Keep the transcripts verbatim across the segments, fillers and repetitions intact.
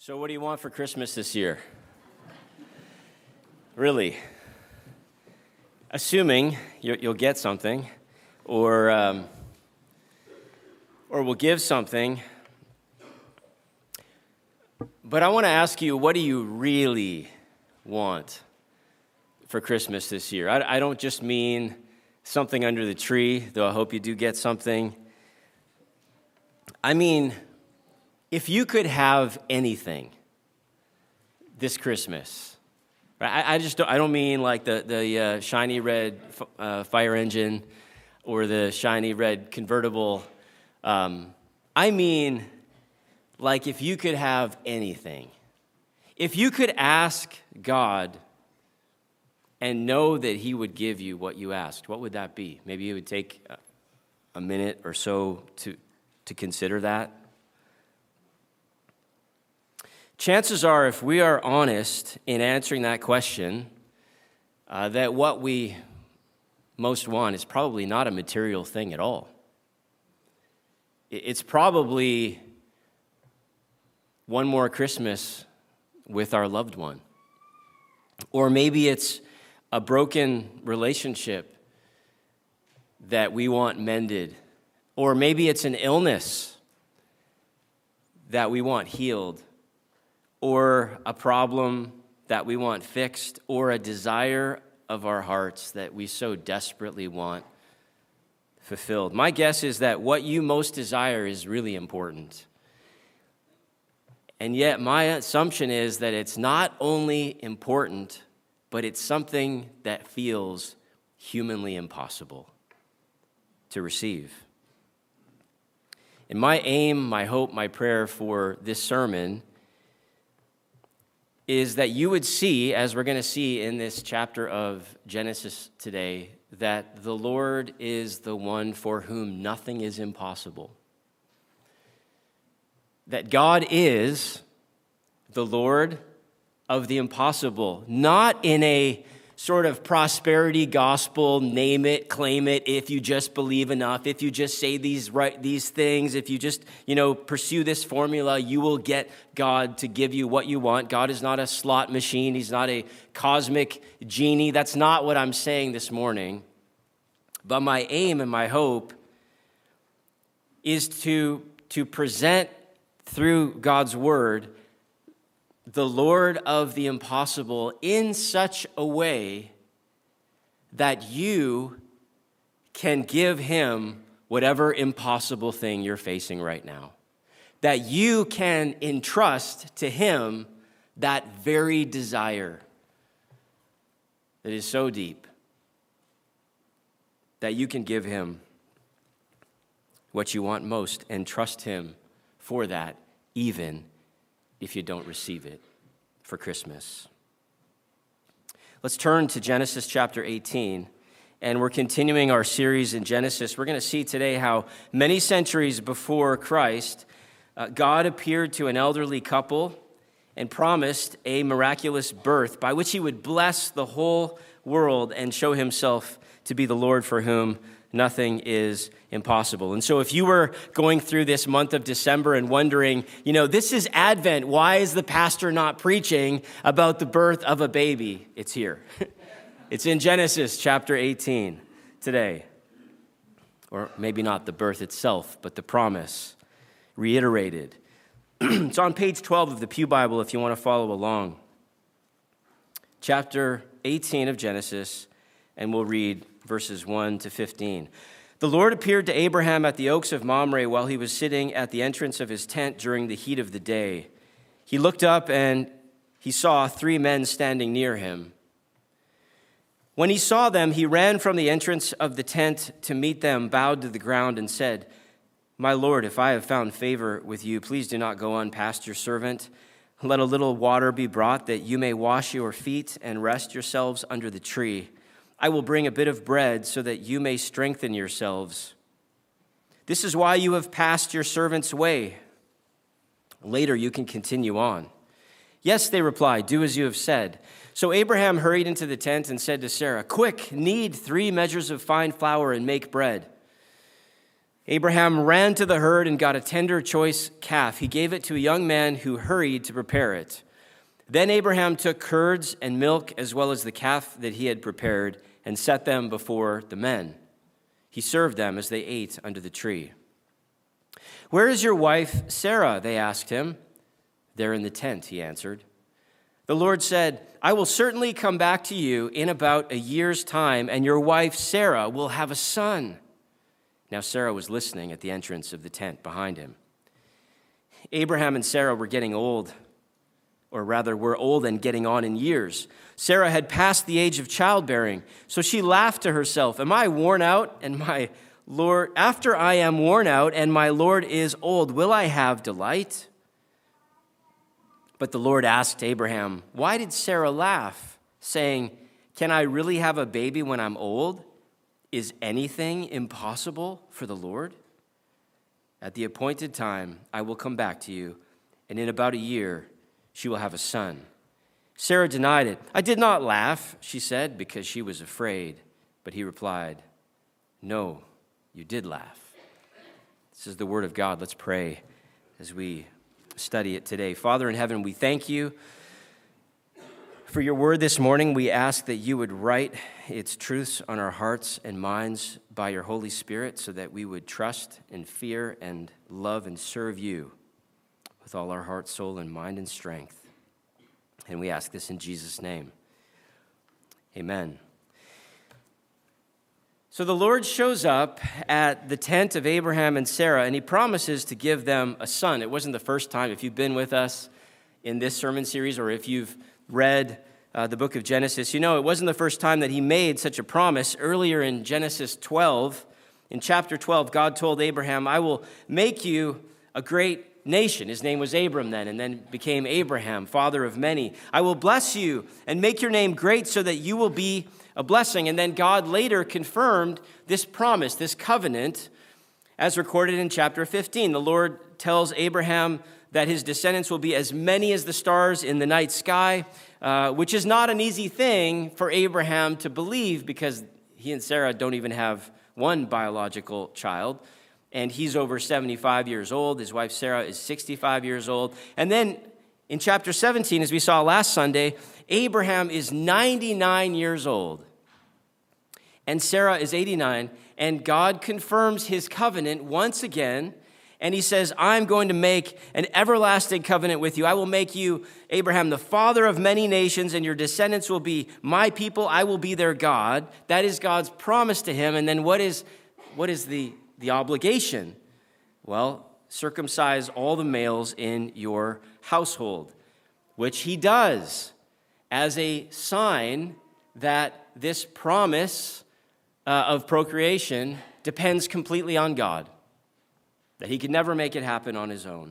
So what do you want for Christmas this year? Really? Assuming you'll get something, or um, or we'll give something. But I want to ask you, what do you really want for Christmas this year? I, I don't just mean something under the tree, though I hope you do get something. I mean, if you could have anything this Christmas, right? I, I just don't, I don't mean like the the uh, shiny red uh, fire engine or the shiny red convertible. Um, I mean, like if you could have anything, if you could ask God and know that He would give you what you asked, what would that be? Maybe it would take a minute or so to to consider that. Chances are, if we are honest in answering that question, uh, that what we most want is probably not a material thing at all. It's probably one more Christmas with our loved one. Or maybe it's a broken relationship that we want mended. Or maybe it's an illness that we want healed. Or a problem that we want fixed, or a desire of our hearts that we so desperately want fulfilled. My guess is that what you most desire is really important. And yet my assumption is that it's not only important, but it's something that feels humanly impossible to receive. And my aim, my hope, my prayer for this sermon is that you would see, as we're going to see in this chapter of Genesis today, that the Lord is the one for whom nothing is impossible. That God is the Lord of the impossible, not in a sort of prosperity gospel, name it, claim it, if you just believe enough, if you just say these right these things, if you just, you know, pursue this formula, you will get God to give you what you want. God is not a slot machine. He's not a cosmic genie. That's not what I'm saying this morning. But my aim and my hope is to, to present through God's word the Lord of the impossible in such a way that you can give Him whatever impossible thing you're facing right now. That you can entrust to Him that very desire that is so deep that you can give Him what you want most and trust Him for that, even if you don't receive it for Christmas. Let's turn to Genesis chapter eighteen, and we're continuing our series in Genesis. We're going to see today how many centuries before Christ, uh, God appeared to an elderly couple and promised a miraculous birth by which He would bless the whole world and show Himself to be the Lord for whom nothing is impossible. And so if you were going through this month of December and wondering, you know, this is Advent, why is the pastor not preaching about the birth of a baby? It's here. It's in Genesis chapter eighteen today. Or maybe not the birth itself, but the promise reiterated. It's on page twelve of the Pew Bible if you want to follow along. Chapter eighteen of Genesis, and we'll read verses one to fifteen. The Lord appeared to Abraham at the oaks of Mamre while he was sitting at the entrance of his tent during the heat of the day. He looked up and he saw three men standing near him. When he saw them, he ran from the entrance of the tent to meet them, bowed to the ground, and said, "My Lord, if I have found favor with you, please do not go on past your servant. Let a little water be brought that you may wash your feet and rest yourselves under the tree. I will bring a bit of bread so that you may strengthen yourselves. This is why you have passed your servant's way. Later you can continue on." "Yes," they replied, "do as you have said." So Abraham hurried into the tent and said to Sarah, "Quick, knead three measures of fine flour and make bread." Abraham ran to the herd and got a tender, choice calf. He gave it to a young man who hurried to prepare it. Then Abraham took curds and milk as well as the calf that he had prepared and set them before the men. He served them as they ate under the tree. "Where is your wife Sarah?" they asked him. "There in the tent," he answered. The Lord said, "I will certainly come back to you in about a year's time, and your wife Sarah will have a son." Now Sarah was listening at the entrance of the tent behind him. Abraham and Sarah were getting old, or rather were old and getting on in years. Sarah had passed the age of childbearing, so she laughed to herself, "Am I worn out, and my Lord, after I am worn out and my Lord is old, will I have delight?" But the Lord asked Abraham, "Why did Sarah laugh, saying, 'Can I really have a baby when I'm old? Is anything impossible for the Lord?' At the appointed time, I will come back to you, and in about a year, she will have a son." Sarah denied it. "I did not laugh," she said, because she was afraid. But he replied, "No, you did laugh." This is the word of God. Let's pray as we study it today. Father in heaven, we thank you for your word this morning. We ask that you would write its truths on our hearts and minds by your Holy Spirit so that we would trust and fear and love and serve you with all our heart, soul, and mind and strength. And we ask this in Jesus' name. Amen. So the Lord shows up at the tent of Abraham and Sarah, and he promises to give them a son. It wasn't the first time. If you've been with us in this sermon series, or if you've read uh, the book of Genesis, you know it wasn't the first time that he made such a promise. Earlier in Genesis twelve, in chapter twelve, God told Abraham, "I will make you a great nation." His name was Abram then, and then became Abraham, father of many. "I will bless you and make your name great so that you will be a blessing." And then God later confirmed this promise, this covenant, as recorded in chapter fifteen. The Lord tells Abraham that his descendants will be as many as the stars in the night sky, uh, which is not an easy thing for Abraham to believe because he and Sarah don't even have one biological child. And he's over seventy-five years old. His wife Sarah is sixty-five years old. And then in chapter seventeen, as we saw last Sunday, Abraham is ninety-nine years old. And Sarah is eighty-nine. And God confirms his covenant once again. And he says, "I'm going to make an everlasting covenant with you. I will make you, Abraham, the father of many nations, and your descendants will be my people. I will be their God." That is God's promise to him. And then what is, what is the, the obligation? Well, circumcise all the males in your household, which he does as a sign that this promise uh, of procreation depends completely on God, that he could never make it happen on his own,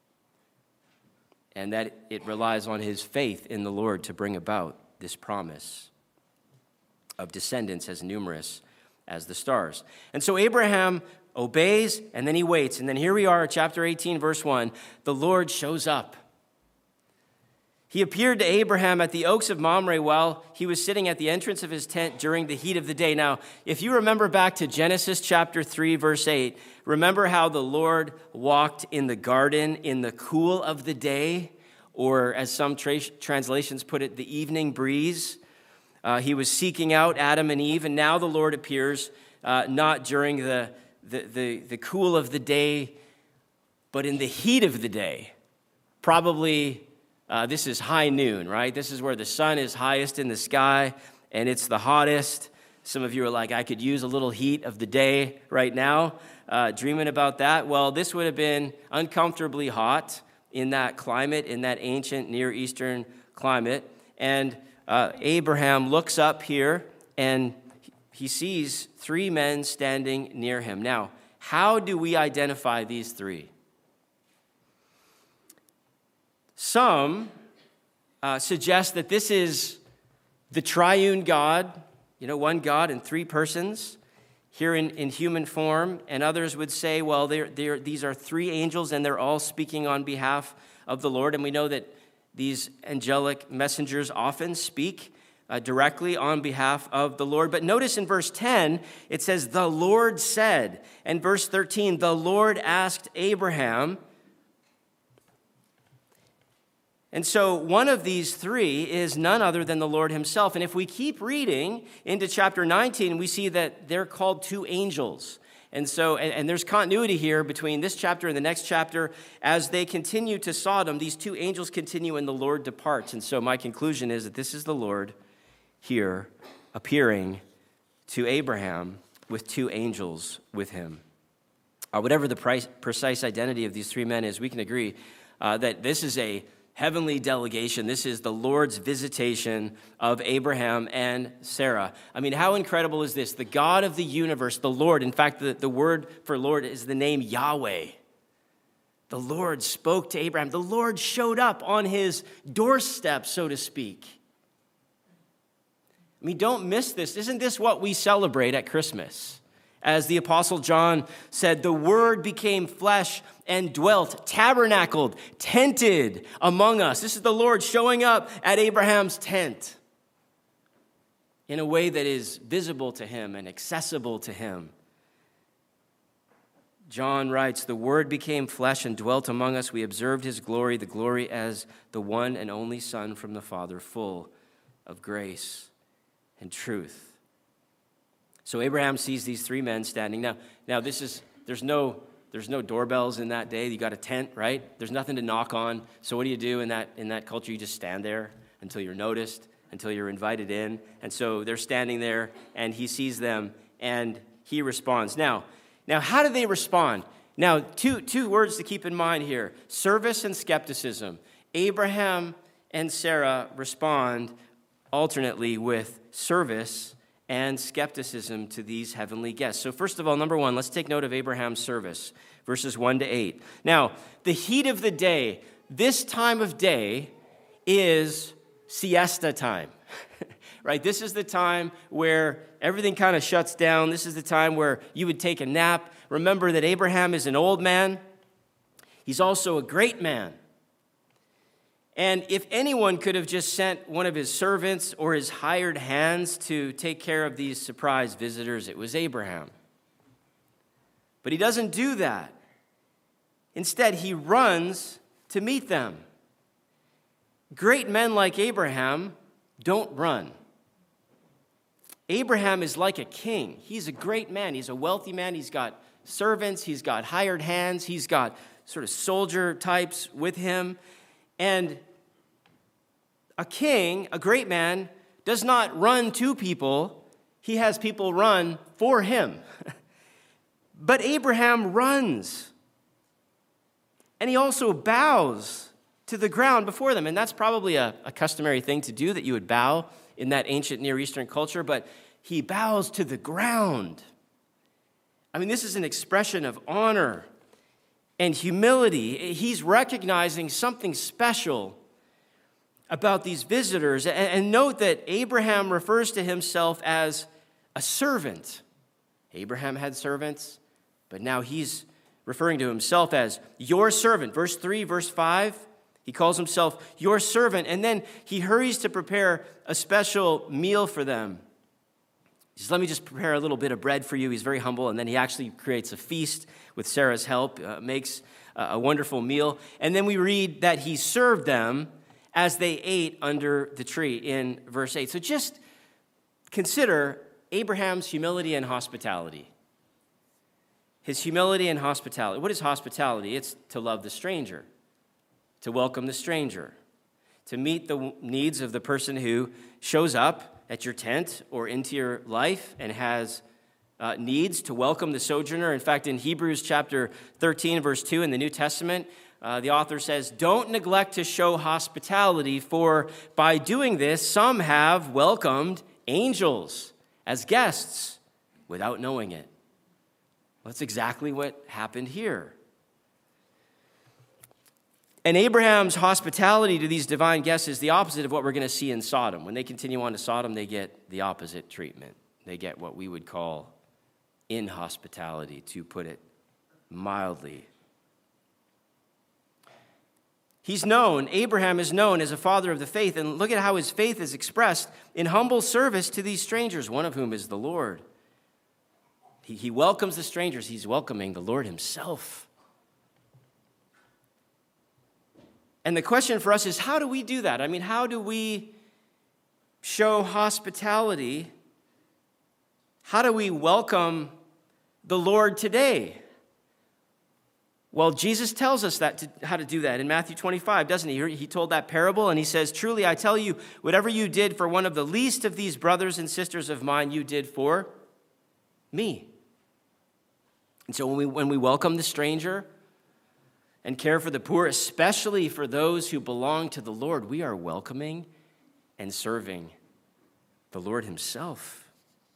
and that it relies on his faith in the Lord to bring about this promise of descendants as numerous as the stars. And so Abraham obeys, and then he waits. And then here we are, chapter eighteen, verse one. The Lord shows up. He appeared to Abraham at the oaks of Mamre while he was sitting at the entrance of his tent during the heat of the day. Now, if you remember back to Genesis chapter three, verse eight, remember how the Lord walked in the garden in the cool of the day, or as some tra- translations put it, the evening breeze. Uh, he was seeking out Adam and Eve, and now the Lord appears uh, not during the, the, the, the cool of the day, but in the heat of the day. Probably Uh, this is high noon, right? This is where the sun is highest in the sky, and it's the hottest. Some of you are like, I could use a little heat of the day right now, uh, dreaming about that. Well, this would have been uncomfortably hot in that climate, in that ancient Near Eastern climate. And uh, Abraham looks up here, and he sees three men standing near him. Now, how do we identify these three? Some uh, suggest that this is the triune God, you know, one God in three persons here in, in human form. And others would say, well, they're, they're, these are three angels and they're all speaking on behalf of the Lord. And we know that these angelic messengers often speak uh, directly on behalf of the Lord. But notice in verse ten, it says, the Lord said. And verse thirteen, the Lord asked Abraham. And so one of these three is none other than the Lord himself. And if we keep reading into chapter nineteen, we see that they're called two angels. And so, and, and there's continuity here between this chapter and the next chapter. As they continue to Sodom, these two angels continue and the Lord departs. And so my conclusion is that this is the Lord here appearing to Abraham with two angels with him. Uh, whatever the price, precise identity of these three men is, we can agree uh, that this is a heavenly delegation. This is the Lord's visitation of Abraham and Sarah. I mean, how incredible is this? The God of the universe, the Lord. In fact, the, the word for Lord is the name Yahweh. The Lord spoke to Abraham. The Lord showed up on his doorstep, so to speak. I mean, don't miss this. Isn't this what we celebrate at Christmas? As the Apostle John said, the Word became flesh and dwelt, tabernacled, tented among us. This is the Lord showing up at Abraham's tent in a way that is visible to him and accessible to him. John writes, the Word became flesh and dwelt among us. We observed his glory, the glory as the one and only Son from the Father, full of grace and truth. So Abraham sees these three men standing. Now, now this is, there's no, there's no doorbells in that day. You got a tent, right? There's nothing to knock on. So what do you do in that, in that culture? You just stand there until you're noticed, until you're invited in. And so they're standing there, and he sees them, and he responds. Now, now how do they respond? Now, two, two words to keep in mind here, service and skepticism. Abraham and Sarah respond alternately with service and skepticism to these heavenly guests. So first of all, number one, let's take note of Abraham's service, verses one to eight. Now, the heat of the day, this time of day is siesta time, right? This is the time where everything kind of shuts down. This is the time where you would take a nap. Remember that Abraham is an old man. He's also a great man. And if anyone could have just sent one of his servants or his hired hands to take care of these surprise visitors, it was Abraham. But he doesn't do that. Instead, he runs to meet them. Great men like Abraham don't run. Abraham is like a king. He's a great man. He's a wealthy man. He's got servants. He's got hired hands. He's got sort of soldier types with him. And a king, a great man, does not run to people. He has people run for him. But Abraham runs. And he also bows to the ground before them. And that's probably a, a customary thing to do, that you would bow in that ancient Near Eastern culture. But he bows to the ground. I mean, this is an expression of honor and humility. He's recognizing something special about these visitors. And note that Abraham refers to himself as a servant. Abraham had servants, but now he's referring to himself as your servant. Verse three, verse five, he calls himself your servant. And then he hurries to prepare a special meal for them. He says, let me just prepare a little bit of bread for you. He's very humble. And then he actually creates a feast with Sarah's help, uh, makes a wonderful meal. And then we read that he served them as they ate under the tree in verse eight. So just consider Abraham's humility and hospitality. His humility and hospitality. What is hospitality? It's to love the stranger, to welcome the stranger, to meet the needs of the person who shows up at your tent or into your life and has uh, needs, to welcome the sojourner. In fact, in Hebrews chapter thirteen, verse two in the New Testament, uh, the author says, don't neglect to show hospitality, for by doing this, some have welcomed angels as guests without knowing it. Well, that's exactly what happened here. And Abraham's hospitality to these divine guests is the opposite of what we're going to see in Sodom. When they continue on to Sodom, they get the opposite treatment. They get what we would call inhospitality, to put it mildly. He's known, Abraham is known as a father of the faith, and look at how his faith is expressed in humble service to these strangers, one of whom is the Lord. He, he welcomes the strangers. He's welcoming the Lord himself. And the question for us is, how do we do that? I mean, how do we show hospitality? How do we welcome the Lord today? Well, Jesus tells us that to, how to do that in Matthew twenty-five, doesn't he? He told that parable, and he says, truly, I tell you, whatever you did for one of the least of these brothers and sisters of mine, you did for me. And so when we, when we welcome the stranger and care for the poor, especially for those who belong to the Lord, we are welcoming and serving the Lord himself.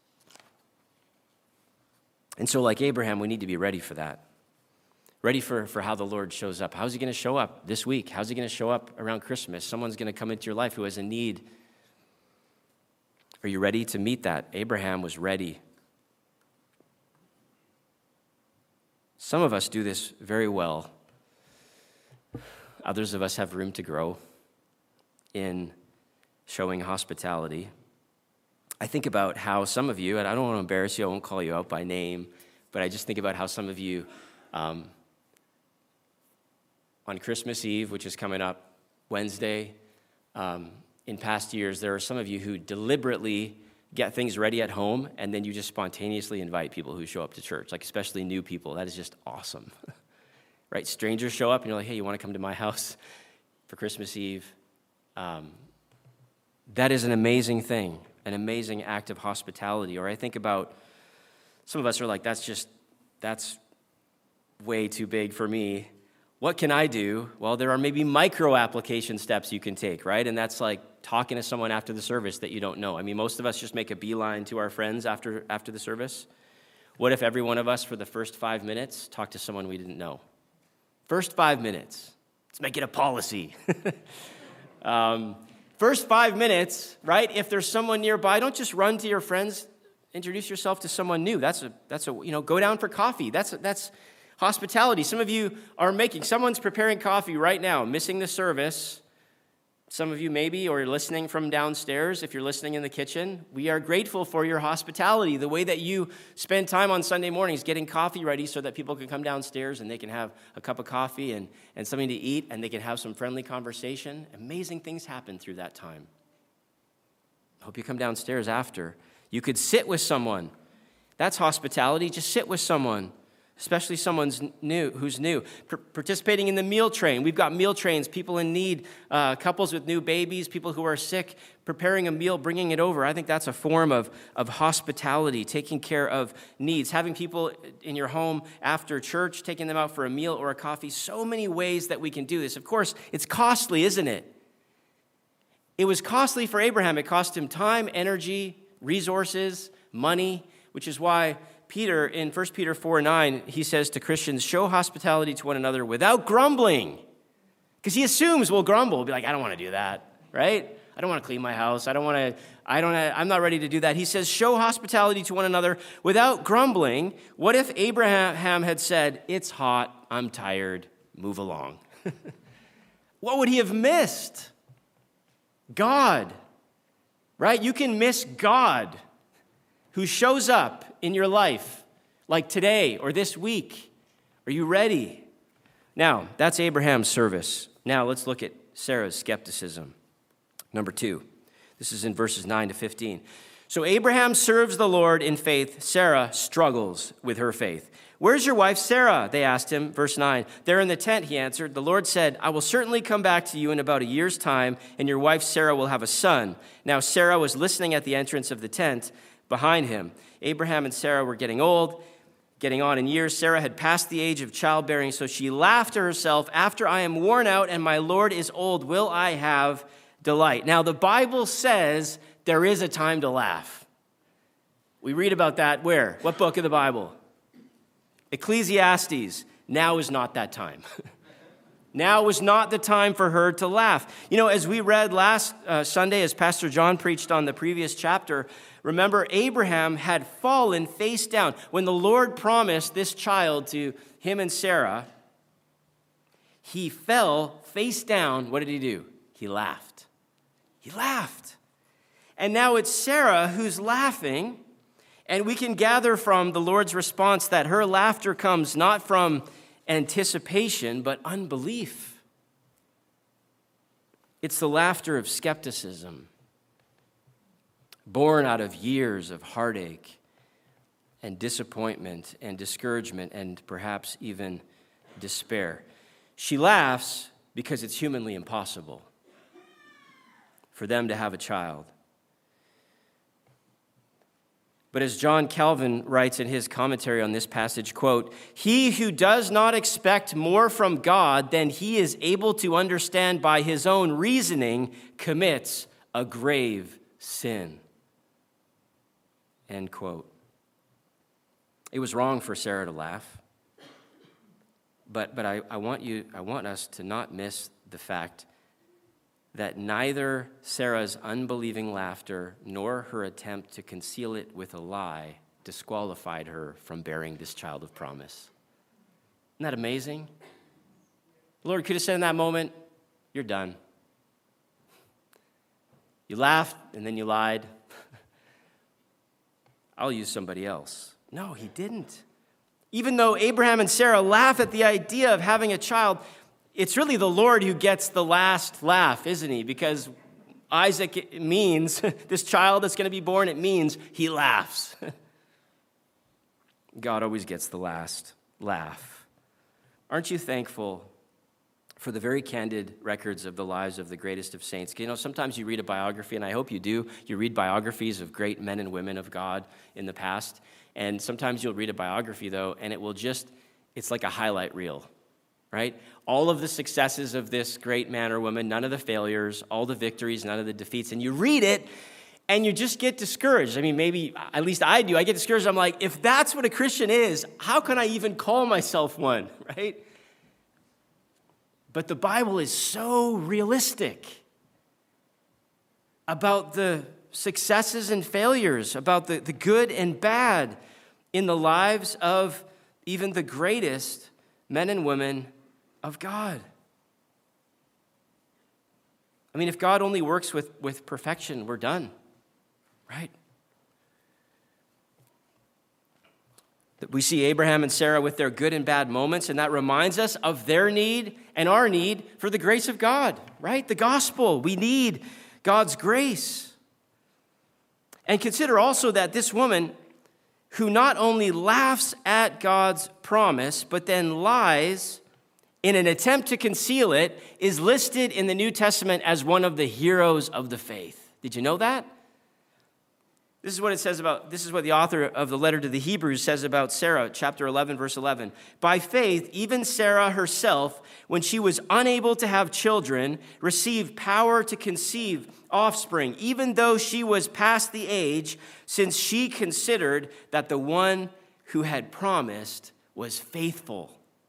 And so like Abraham, we need to be ready for that. Ready for, for how the Lord shows up. How's he going to show up this week? How's he going to show up around Christmas? Someone's going to come into your life who has a need. Are you ready to meet that? Abraham was ready. Some of us do this very well. Others of us have room to grow in showing hospitality. I think about how some of you, and I don't want to embarrass you, I won't call you out by name, but I just think about how some of you, um, on Christmas Eve, which is coming up Wednesday, um, in past years, there are some of you who deliberately get things ready at home, and then you just spontaneously invite people who show up to church, like especially new people. That is just awesome. Right? Strangers show up, and you're like, hey, you want to come to my house for Christmas Eve? Um, that is an amazing thing, an amazing act of hospitality. Or I think about, some of us are like, that's just, that's way too big for me. What can I do? Well, there are maybe micro application steps you can take, right? And that's like talking to someone after the service that you don't know. I mean, most of us just make a beeline to our friends after after the service. What if every one of us, for the first five minutes, talked to someone we didn't know? First five minutes. Let's make it a policy. um, first five minutes, right? If there's someone nearby, don't just run to your friends. Introduce yourself to someone new. That's a that's a you know go down for coffee. That's that's hospitality. Some of you are making, someone's preparing coffee right now, missing the service. Some of you maybe, or listening from downstairs, if you're listening in the kitchen. We are grateful for your hospitality, the way that you spend time on Sunday mornings getting coffee ready so that people can come downstairs and they can have a cup of coffee and, and something to eat, and they can have some friendly conversation. Amazing things happen through that time. I hope you come downstairs after. You could sit with someone. That's hospitality. Just sit with someone. Especially someone's new, who's new. P- participating in the meal train. We've got meal trains, people in need, uh, couples with new babies, people who are sick, preparing a meal, bringing it over. I think that's a form of, of hospitality, taking care of needs. Having people in your home after church, taking them out for a meal or a coffee. So many ways that we can do this. Of course, it's costly, isn't it? It was costly for Abraham. It cost him time, energy, resources, money, which is why Peter, in First Peter four nine, he says to Christians, show hospitality to one another without grumbling. Because he assumes we'll grumble. We'll be like, I don't want to do that, right? I don't want to clean my house. I don't want to, I don't, I'm not ready to do that. He says, show hospitality to one another without grumbling. What if Abraham had said, it's hot, I'm tired, move along? What would he have missed? God, right? You can miss God, who shows up in your life, like today or this week. Are you ready? Now, that's Abraham's service. Now, let's look at Sarah's skepticism. Number two, this is in verses nine to fifteen. So Abraham serves the Lord in faith. Sarah struggles with her faith. Where's your wife Sarah? They asked him. Verse nine. There in the tent, he answered. The Lord said, I will certainly come back to you in about a year's time, and your wife Sarah will have a son. Now Sarah was listening at the entrance of the tent behind him. Abraham and Sarah were getting old, getting on in years. Sarah had passed the age of childbearing, so she laughed to herself, after I am worn out and my Lord is old, will I have delight? Now, the Bible says there is a time to laugh. We read about that where? What book of the Bible? Ecclesiastes. Now is not that time. Now was not the time for her to laugh. You know, as we read last uh, Sunday, as Pastor John preached on the previous chapter, remember, Abraham had fallen face down. When the Lord promised this child to him and Sarah, he fell face down. What did he do? He laughed. He laughed. And now it's Sarah who's laughing, and we can gather from the Lord's response that her laughter comes not from anticipation, but unbelief. It's the laughter of skepticism, born out of years of heartache and disappointment and discouragement and perhaps even despair. She laughs because it's humanly impossible for them to have a child. But as John Calvin writes in his commentary on this passage, quote, "He who does not expect more from God than he is able to understand by his own reasoning commits a grave sin." End quote. It was wrong for Sarah to laugh. But but I, I want you I want us to not miss the fact that neither Sarah's unbelieving laughter nor her attempt to conceal it with a lie disqualified her from bearing this child of promise. Isn't that amazing? The Lord could have said in that moment, "You're done. You laughed and then you lied. I'll use somebody else." No, he didn't. Even though Abraham and Sarah laugh at the idea of having a child, it's really the Lord who gets the last laugh, isn't he? Because Isaac means, this child that's going to be born, it means he laughs. God always gets the last laugh. Aren't you thankful for the very candid records of the lives of the greatest of saints? You know, sometimes you read a biography, and I hope you do. You read biographies of great men and women of God in the past. And sometimes you'll read a biography, though, and it will just, it's like a highlight reel, right? All of the successes of this great man or woman, none of the failures, all the victories, none of the defeats. And you read it, and you just get discouraged. I mean, maybe, at least I do. I get discouraged. I'm like, if that's what a Christian is, how can I even call myself one, right? But the Bible is so realistic about the successes and failures, about the, the good and bad in the lives of even the greatest men and women of God. I mean, if God only works with, with perfection, we're done, right? We see Abraham and Sarah with their good and bad moments, and that reminds us of their need and our need for the grace of God, right? The gospel. We need God's grace. And consider also that this woman, who not only laughs at God's promise, but then lies in an attempt to conceal it, is listed in the New Testament as one of the heroes of the faith. Did you know that? This is what it says about, this is what the author of the letter to the Hebrews says about Sarah, chapter eleven, verse eleven. "By faith, even Sarah herself, when she was unable to have children, received power to conceive offspring, even though she was past the age, since she considered that the one who had promised was faithful."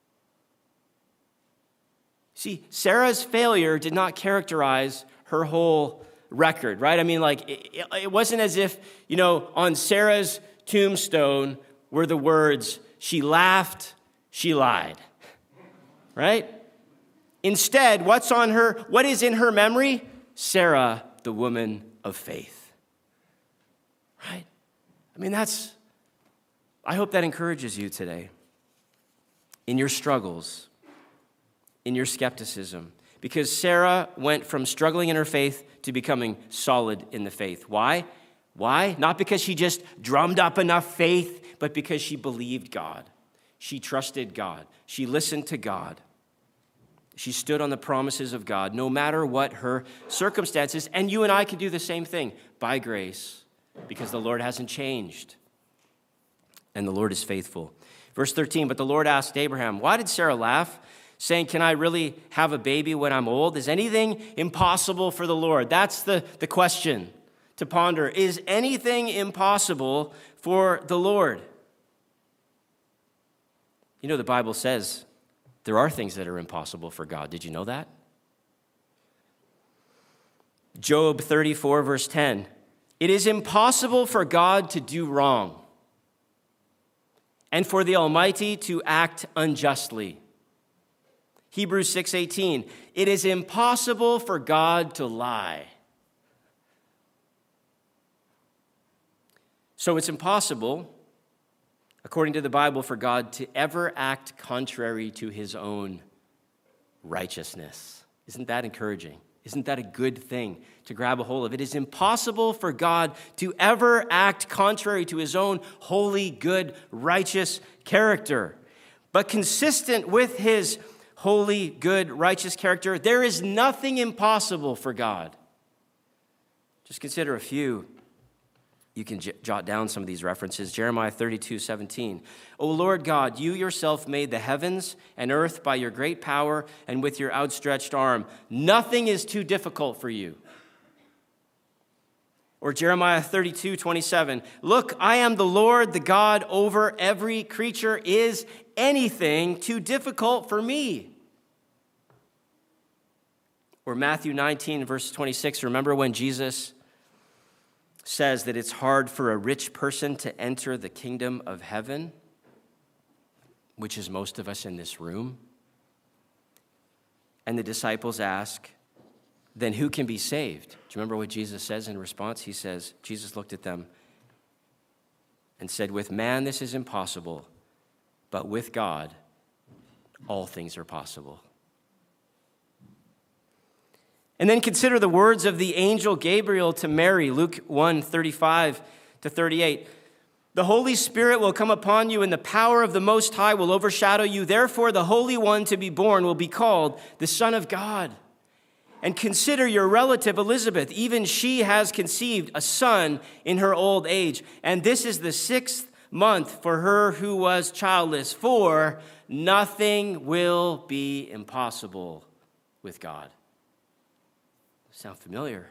See, Sarah's failure did not characterize her whole record, right? I mean, like, it, it wasn't as if, you know, on Sarah's tombstone were the words, "She laughed, she lied," right? Instead, what's on her, what is in her memory? Sarah, the woman of faith, right? I mean, that's, I hope that encourages you today in your struggles, in your skepticism, because Sarah went from struggling in her faith to becoming solid in the faith. Why? Why? Not because she just drummed up enough faith, but because she believed God. She trusted God. She listened to God. She stood on the promises of God, no matter what her circumstances. And you and I can do the same thing by grace, because the Lord hasn't changed. And the Lord is faithful. Verse thirteen, "But the Lord asked Abraham, 'Why did Sarah laugh, saying, can I really have a baby when I'm old? Is anything impossible for the Lord?'" That's the, the question to ponder. Is anything impossible for the Lord? You know, the Bible says there are things that are impossible for God. Did you know that? Job thirty-four, verse ten. "It is impossible for God to do wrong, and for the Almighty to act unjustly. Hebrews six eighteen, it is impossible for God to lie. So it's impossible, according to the Bible, for God to ever act contrary to his own righteousness. Isn't that encouraging? Isn't that a good thing to grab a hold of? It is impossible for God to ever act contrary to his own holy, good, righteous character. But consistent with his holy, good, righteous character, there is nothing impossible for God. Just consider a few. You can j- jot down some of these references. Jeremiah thirty-two seventeen. O Lord God, you yourself made the heavens and earth by your great power and with your outstretched arm. Nothing is too difficult for you. Or Jeremiah thirty-two twenty-seven. Look, I am the Lord, the God over every creature. Is anything too difficult for me? Or Matthew nineteen, verse twenty-six. Remember when Jesus says that it's hard for a rich person to enter the kingdom of heaven, which is most of us in this room. And the disciples ask, then who can be saved? Do you remember what Jesus says in response? He says, Jesus looked at them and said, with man this is impossible, but with God all things are possible. And then consider the words of the angel Gabriel to Mary, Luke one thirty-five to thirty-eight. The Holy Spirit will come upon you, and the power of the Most High will overshadow you. Therefore, the Holy One to be born will be called the Son of God. And consider your relative Elizabeth. Even she has conceived a son in her old age. And this is the sixth month for her who was childless. For nothing will be impossible with God. Sound familiar?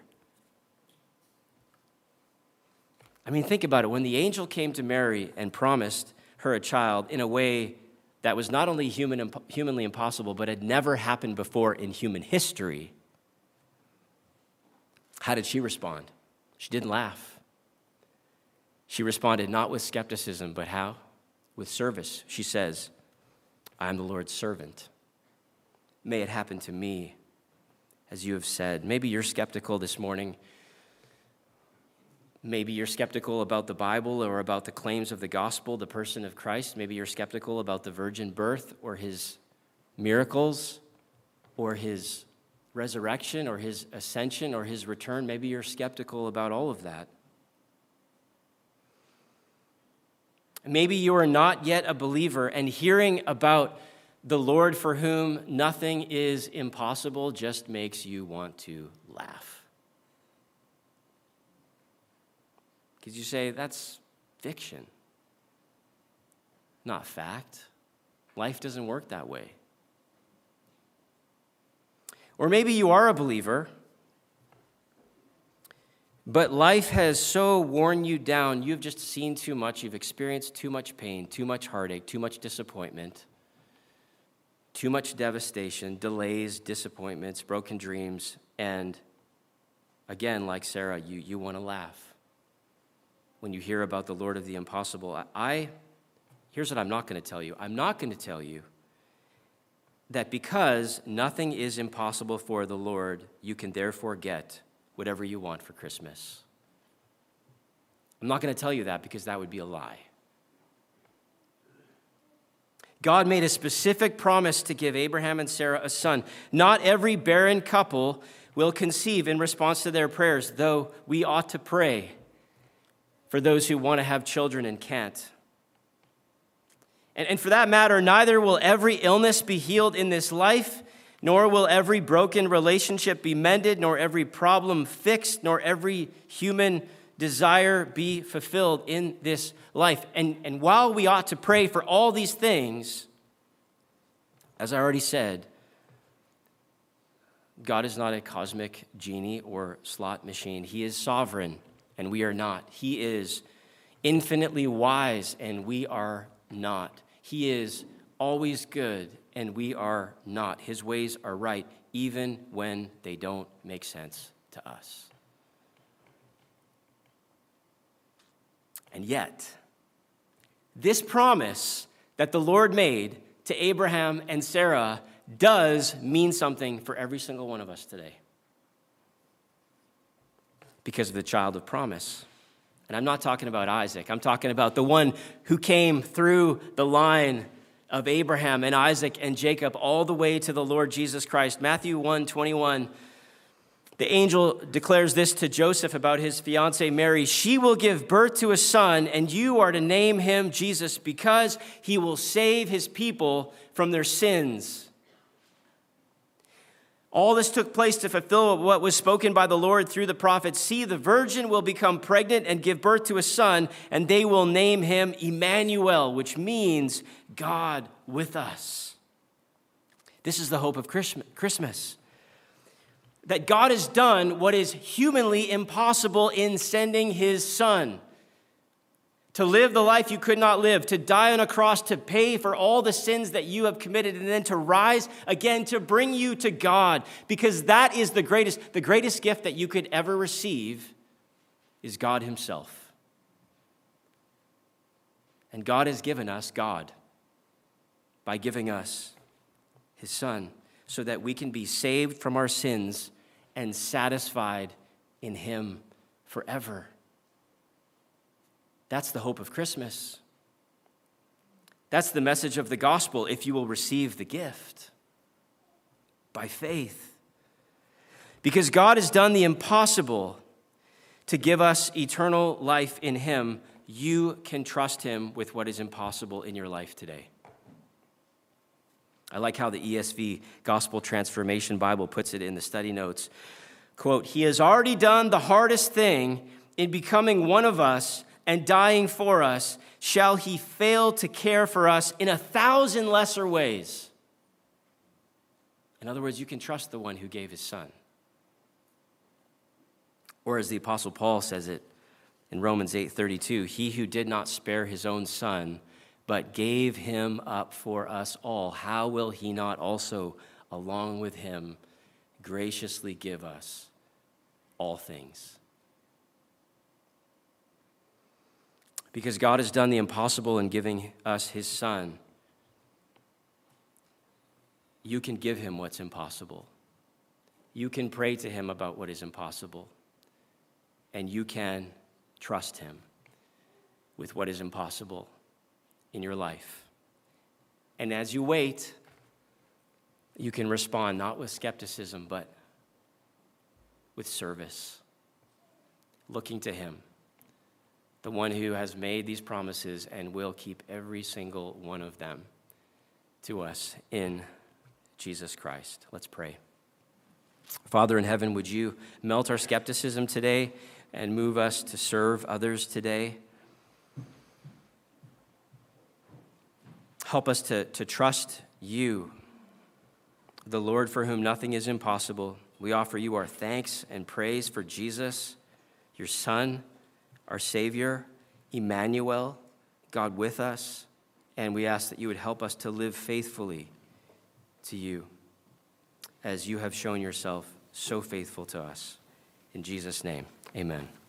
I mean, think about it. When the angel came to Mary and promised her a child in a way that was not only human, humanly impossible, but had never happened before in human history, how did she respond? She didn't laugh. She responded not with skepticism, but how? With service. She says, I am the Lord's servant. May it happen to me as you have said. Maybe you're skeptical this morning. Maybe you're skeptical about the Bible or about the claims of the gospel, the person of Christ. Maybe you're skeptical about the virgin birth or his miracles or his resurrection or his ascension or his return. Maybe you're skeptical about all of that. Maybe you are not yet a believer, and hearing about the Lord for whom nothing is impossible just makes you want to laugh. Because you say, that's fiction, not fact. Life doesn't work that way. Or maybe you are a believer, but life has so worn you down, you've just seen too much, you've experienced too much pain, too much heartache, too much disappointment, too much devastation, delays, disappointments, broken dreams, and again, like Sarah, you, you want to laugh when you hear about the Lord of the impossible. I, here's what I'm not going to tell you. I'm not going to tell you that because nothing is impossible for the Lord, you can therefore get whatever you want for Christmas. I'm not going to tell you that because that would be a lie. God made a specific promise to give Abraham and Sarah a son. Not every barren couple will conceive in response to their prayers, though we ought to pray for those who want to have children and can't. And, and for that matter, neither will every illness be healed in this life, nor will every broken relationship be mended, nor every problem fixed, nor every human desire be fulfilled in this life. And, and while we ought to pray for all these things, as I already said, God is not a cosmic genie or slot machine. He is sovereign, and we are not. He is infinitely wise, and we are not. He is always good, and we are not. His ways are right, even when they don't make sense to us. And yet, this promise that the Lord made to Abraham and Sarah does mean something for every single one of us today because of the child of promise. And I'm not talking about Isaac. I'm talking about the one who came through the line of Abraham and Isaac and Jacob all the way to the Lord Jesus Christ. Matthew one twenty-one, the angel declares this to Joseph about his fiancée Mary. She will give birth to a son, and you are to name him Jesus because he will save his people from their sins. All this took place to fulfill what was spoken by the Lord through the prophet. See, the virgin will become pregnant and give birth to a son, and they will name him Emmanuel, which means God with us. This is the hope of Christmas. That God has done what is humanly impossible in sending his son to live the life you could not live, to die on a cross, to pay for all the sins that you have committed, and then to rise again to bring you to God, because that is the greatest, the greatest gift that you could ever receive is God himself. And God has given us God by giving us his son so that we can be saved from our sins and satisfied in him forever. That's the hope of Christmas. That's the message of the gospel if you will receive the gift by faith. Because God has done the impossible to give us eternal life in him, you can trust him with what is impossible in your life today. I like how the E S V Gospel Transformation Bible puts it in the study notes. Quote, he has already done the hardest thing in becoming one of us and dying for us. Shall he fail to care for us in a thousand lesser ways? In other words, you can trust the one who gave his son. Or as the Apostle Paul says it in Romans eight thirty-two, he who did not spare his own son, but gave him up for us all, how will he not also, along with him, graciously give us all things? Because God has done the impossible in giving us his son, you can give him what's impossible. You can pray to him about what is impossible. And you can trust him with what is impossible in your life. And as you wait, you can respond not with skepticism, but with service, looking to him, the one who has made these promises and will keep every single one of them to us in Jesus Christ. Let's pray. Father in heaven, would you melt our skepticism today and move us to serve others today? Help us to, to trust you, the Lord for whom nothing is impossible. We offer you our thanks and praise for Jesus, your Son, our Savior, Emmanuel, God with us, and we ask that you would help us to live faithfully to you as you have shown yourself so faithful to us. In Jesus' name, amen.